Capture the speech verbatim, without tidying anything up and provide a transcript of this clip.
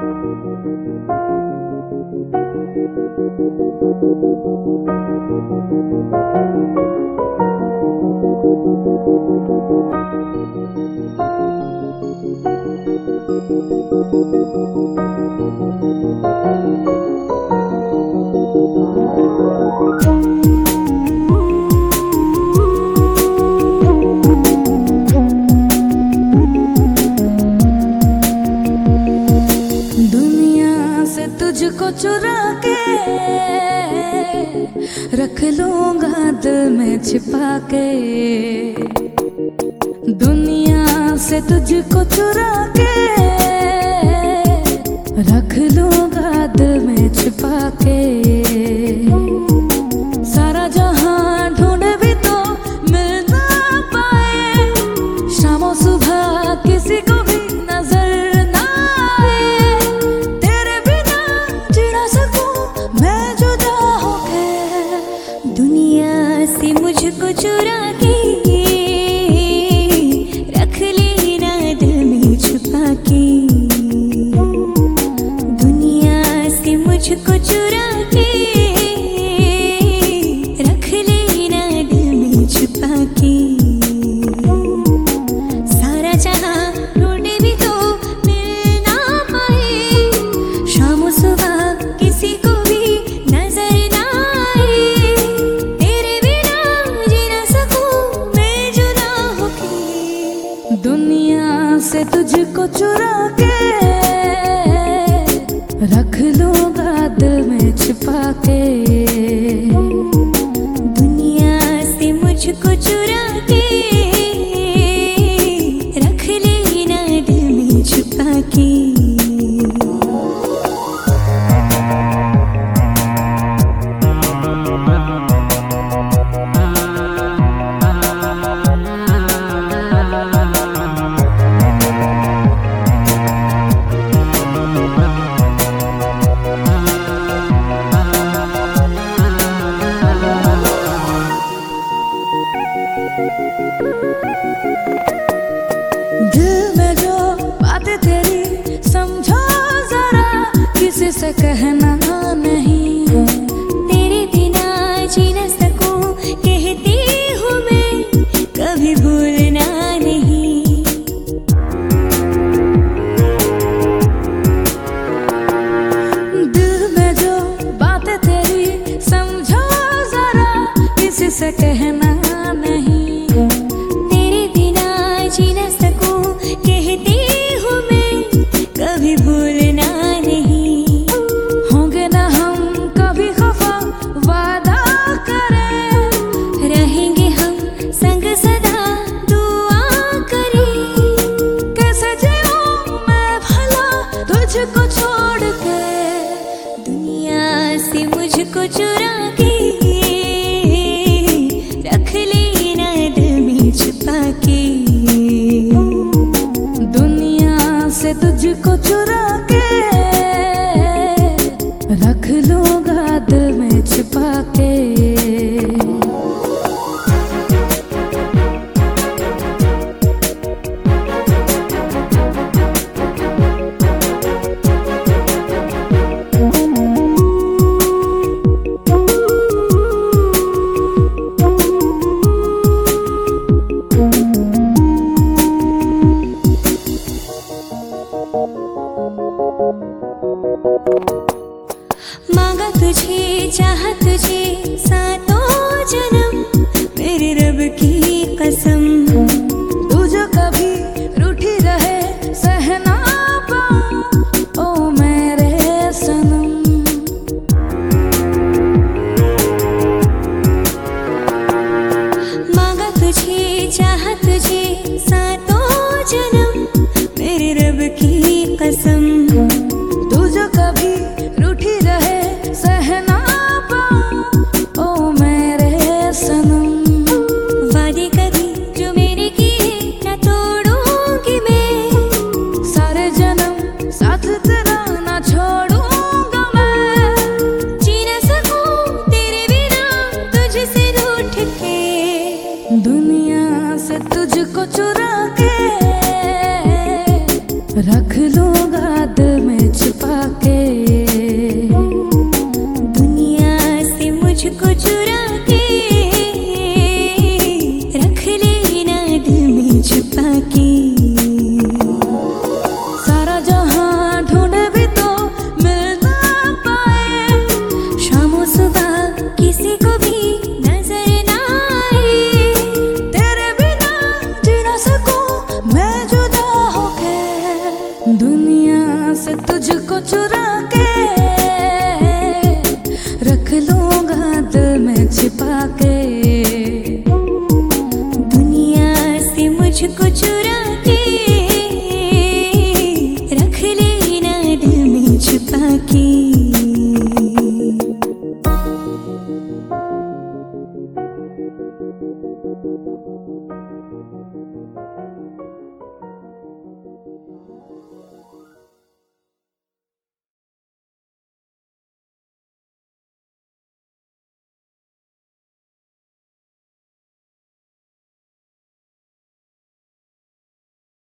दुनिया से तुझको चुरा के रख लूंगा दिल में छिपा के। दुनिया से तुझको चुरा के रख लूंगा दिल में छिपा के। सारा जहां ढूंढ भी तो मिल ना पाए, शामों सुबह किसी को भी नजर ना आए। तेरे बिना जी ना सकूं मैं जुदा होके। दुनिया से मुझको चुरा के रख लेना दिल में छुपा के। दुनिया से मुझको चुरा के रख लेना दिल में छुपा के। सारा जहां ढूंढे भी तो मिल ना पाए, शाम सुबह किसी को भी नजर ना आए। तेरे बिना जी ना सकूं मैं जुदा होके। दुनिया से तुझको चुरा के रख लूंगा दिल में छिपा के। दुनिया से मुझको चुरा के रख लेना दिल में छुपा के। दिल में जो बातें तेरी समझो जरा, किसी से कहना नहीं। तेरे बिना जी न सकूं कहती हूँ मैं, कभी भूलना नहीं। दिल में जो बातें तेरी समझो जरा, किसी से कहना नहीं। तेरे बिना जी न सकूं कहती हूँ मैं, कभी भूलना नहीं। होंगे ना हम कभी खफा वादा करें, रहेंगे हम संग सदा दुआ करें। कैसे जीऊं मैं भला तुझको छोड़ के। दुनिया से मुझको चुरा के रख लेना दिल में छुपा के। दुनिया से तुझको चुरा के रख लूंगा दिल में छिपा के। मांगा तुझे चाहा तुझे सातों जन्म, मेरे रब की कसम। तू जो कभी रूठी रहे सहना पाऊं, ओ मेरे सनम। मांगा तुझे चाहा तुझे सातों जन्म, मेरे रब की कसम। तू जो कभी रूठी रहे सहना पाऊं, ओ मेरे दुनिया से तुझको चुरा के रख लूंगा दिल में छिपा के। दुनिया से मुझको चुरा के रख लेना दिल में छुपा के।